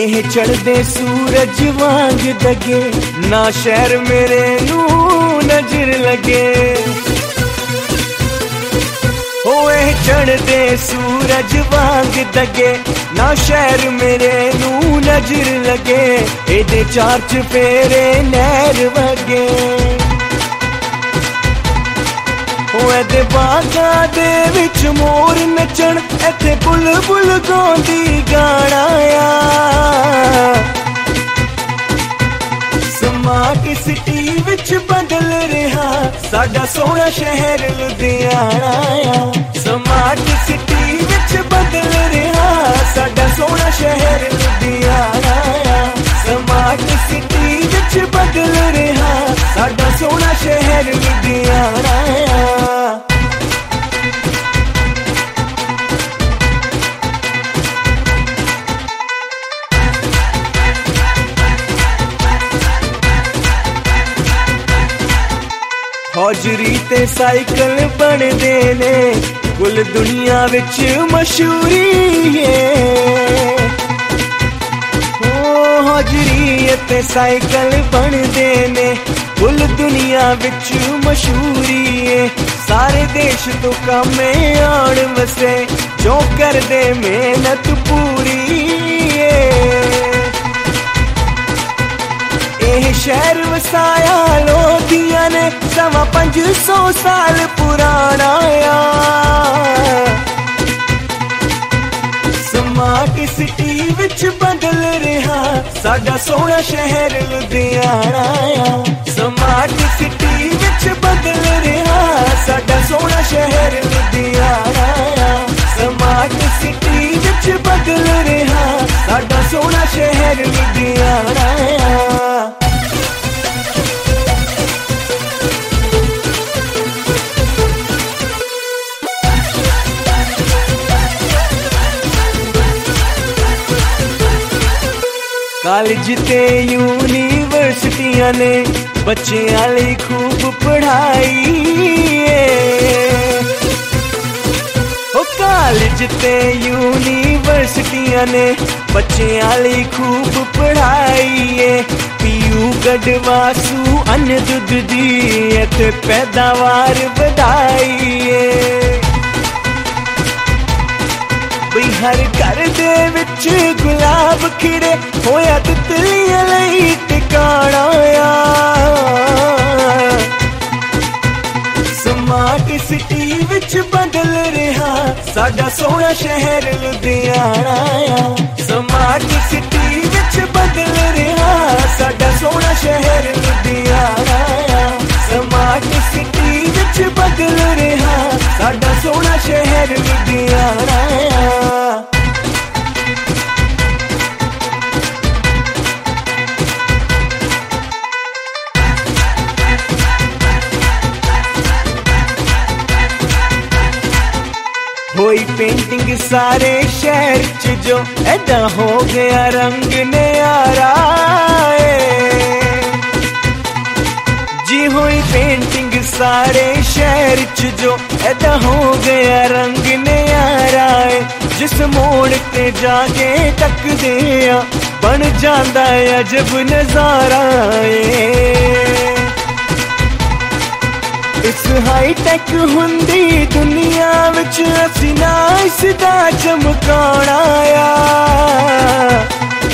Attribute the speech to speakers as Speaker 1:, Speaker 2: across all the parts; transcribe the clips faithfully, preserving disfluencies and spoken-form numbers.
Speaker 1: ਇਹ ਚੜ੍ਹਦੇ ਸੂਰਜ ਵਾਂਗ ਦਗੇ, ਨਾ ਸ਼ਹਿਰ ਮੇਰੇ ਨੂੰ ਨਜ਼ਰ ਲੱਗੇ। ਹੋ ਇਹ ਚੜ੍ਹਦੇ ਸੂਰਜ ਵਾਂਗ ਦਗੇ, ਨਾ ਸ਼ਹਿਰ ਮੇਰੇ ਨੂੰ ਨਜ਼ਰ ਲੱਗੇ। ਇਹਦੇ ਚਾਰ ਚੁਫੇਰੇ ਨਹਿਰ ਵਗੇ, ਇਹਦੇ ਬਾਗਾਂ ਦੇ ਵਿੱਚ ਮੋਰ ਨੱਚਣ, ਇੱਥੇ ਬੁਲਬੁਲ ਗਾਉਂਦੀ ਗਾਣਾ ਆ। ਸਮਾਰਟ ਸਿਟੀ ਵਿੱਚ ਬਦਲ ਰਿਹਾ ਸਾਡਾ ਸੋਹਣਾ ਸ਼ਹਿਰ ਲੁਧਿਆਣਾ ਆ। ਸਮਾਰਟ ਸਿਟੀ ਵਿੱਚ ਬਦਲ ਰਿਹਾ ਸਾਡਾ ਸੋਹਣਾ ਸ਼ਹਿਰ ਲੁਧਿਆਣਾ ਆ। ਸਮਾਰਟ ਸਿਟੀ ਵਿੱਚ ਬਦਲ ਰਿਹਾ ਸਾਡਾ ਸੋਹਣਾ ਸ਼ਹਿਰ ਲੁਧਿਆਣਾ ਆ। ਹੌਜਰੀ ਤੇ ਸਾਈਕਲ ਬਣਦੇ ਨੇ, ਕੁੱਲ ਦੁਨੀਆ ਵਿੱਚ ਮਸ਼ਹੂਰੀ ਏ। ਹੋ ਹੌਜਰੀ ਤੇ ਸਾਈਕਲ ਬਣਦੇ ਨੇ, ਕੁੱਲ ਦੁਨੀਆ ਵਿੱਚ ਮਸ਼ਹੂਰੀ ਏ। ਸਾਰੇ ਦੇਸ਼ ਤੋਂ ਕਾਮੇ ਆਉਣ ਵਸੇ, ਜੋ ਕਰਦੇ ਮਿਹਨਤ ਪੂਰੀ ਏ। ਇਹ ਸ਼ਹਿਰ ਵਸਾਇਆ ਲੋਧੀਆਂ ਨੇ, ਸਵਾ ਪੰਜ ਸੌ ਸਾਲ ਪੁਰਾਣਾ ਆ। ਸਮਾਰਟ ਸਿਟੀ ਵਿੱਚ ਬਦਲ ਰਿਹਾ ਸਾਡਾ ਸੋਹਣਾ ਸ਼ਹਿਰ ਲੁਧਿਆਣਾ ਆ। ਸਮਾਰਟ ਸਿਟੀ ਵਿੱਚ ਬਦਲ ਰਿਹਾ ਸਾਡਾ ਸੋਹਣਾ ਸ਼ਹਿਰ ਲੁਧਿਆਣਾ ਆ। ਸਮਾਰਟ ਸਿਟੀ ਵਿੱਚ ਬਦਲ ਰਿਹਾ ਸਾਡਾ ਸੋਹਣਾ ਸ਼ਹਿਰ ਲੁਧਿਆਣਾ ਆ। ਕਾਲਜ ਤੇ ਯੂਨੀਵਰਸਿਟੀਆਂ ਨੇ ਬੱਚਿਆਂ ਲਈ ਖੂਬ ਪੜ੍ਹਾਈ ਏ। ਹੋ ਕਾਲਜ ਤੇ ਯੂਨੀਵਰਸਿਟੀਆਂ ਨੇ ਬੱਚਿਆਂ ਲਈ ਖੂਬ ਪੜ੍ਹਾਈ ਏ। ਪੀਯੂ ਗੜਵਾਸੂ ਅੰਨ ਦੁੱਧ ਦੀ ਇੱਥੇ ਪੈਦਾਵਾਰ ਵਧਾਈ ਏ। ਬਈ ਹਰ ਘਰ ਦੇ ਵਿੱਚ ਗੁਲਾਬ ਖਿੜੇ, ਹੋਇਆ ਤਿਤਲੀਆਂ ਲਈ ਟਿਕਾਣਾ ਆ। ਸਮਾਰਟ ਸਿਟੀ ਵਿੱਚ ਬਦਲ ਰਿਹਾ ਸਾਡਾ ਸੋਹਣਾ ਸ਼ਹਿਰ ਲੁਧਿਆਣਾ ਆ। ਸਮਾਰਟ ਸਿਟੀ ਵਿੱਚ ਬਦਲ ਰਿਹਾ ਸਾਡਾ ਸੋਹਣਾ ਸ਼ਹਿਰ ਲੁਧਿਆਣਾ ਆ। ਸਮਾਰਟ ਸਿਟੀ ਵਿੱਚ ਬਦਲ ਰਿਹਾ ਸਾਡਾ ਸੋਹਣਾ ਸ਼ਹਿਰ ਲੁਧਿਆਣਾ ਆ। ਹੋਈ ਪੇਂਟਿੰਗ ਸਾਰੇ ਸ਼ਹਿਰ ਚ, ਜੋ ਏਦਾਂ ਹੋ ਗਿਆ ਰੰਗ ਨਿਆਰਾ ਏ। ਜੀ ਹੋਈ ਪੇਂਟਿੰਗ ਸਾਰੇ ਸ਼ਹਿਰ ਚ, ਜੋ ਏਦਾਂ ਹੋ ਗਿਆ ਰੰਗ ਨਿਆਰਾ ਏ। ਜਿਸ ਮੋੜ ਤੇ ਜਾ ਕੇ ਤੱਕਦੇ ਆ ਬਣ ਜਾਂਦਾ ਅਜਬ ਨਜ਼ਾਰਾ ਏ। ਇਸ ਹਾਈਟੈਕ ਹੁੰਦੀ ਦੁਨੀਆ ਵਿੱਚ ਅਸੀਂ ਨਾ ਇਸ ਦਾ ਚਮਕਾਉਣਾ ਆ।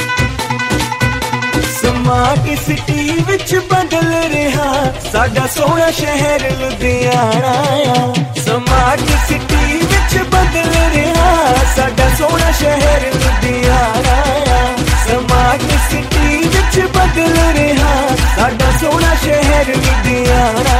Speaker 1: ਸਮਾਰਟ ਸਿਟੀ ਵਿੱਚ ਬਦਲ ਰਿਹਾ ਸਾਡਾ ਸੋਹਣਾ ਸ਼ਹਿਰ ਲੁਧਿਆਣਾ ਆ। ਸਮਾਰਟ ਸਿਟੀ ਵਿੱਚ ਬਦਲ ਰਿਹਾ ਸਾਡਾ ਸੋਹਣਾ ਸ਼ਹਿਰ ਲੁਧਿਆਣਾ ਆ। ਸਮਾਰਟ ਸਿਟੀ ਵਿੱਚ ਬਦਲ ਰਿਹਾ ਸਾਡਾ ਸੋਹਣਾ ਸ਼ਹਿਰ ਲੁਧਿਆਣਾ